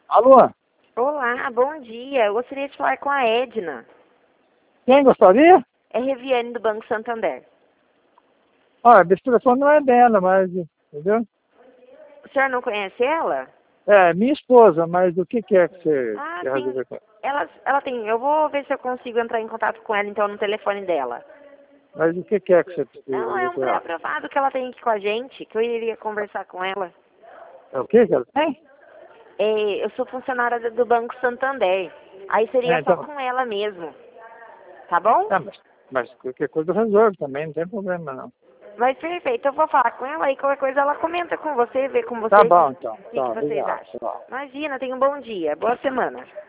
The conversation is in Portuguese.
Alô? Olá, bom dia. Eu gostaria de falar com a Edna. Quem gostaria? É Reviane do Banco Santander. Olha, esse telefone não é dela, mas, entendeu? O senhor não conhece ela? É, minha esposa, mas o que é que você Ah, quer sim. resolver com ela? Ela tem. Eu vou ver se eu consigo entrar em contato com ela então no telefone dela. Mas o que é que você precisa Não, é resolver um com ela? pré-aprovado que ela tem aqui com a gente, que eu iria conversar com ela. É o que ela tem? Eu sou funcionária do Banco Santander. Aí É, seria só então, com ela mesmo. Tá bom? mas qualquer coisa eu resolvo também, não tem problema não. Mas perfeito, eu vou falar com ela e qualquer coisa ela comenta com você, vê com Tá você bom, então. o que Tá, vocês obrigado. acham. Tá. Imagina, tenha um bom dia, boa semana.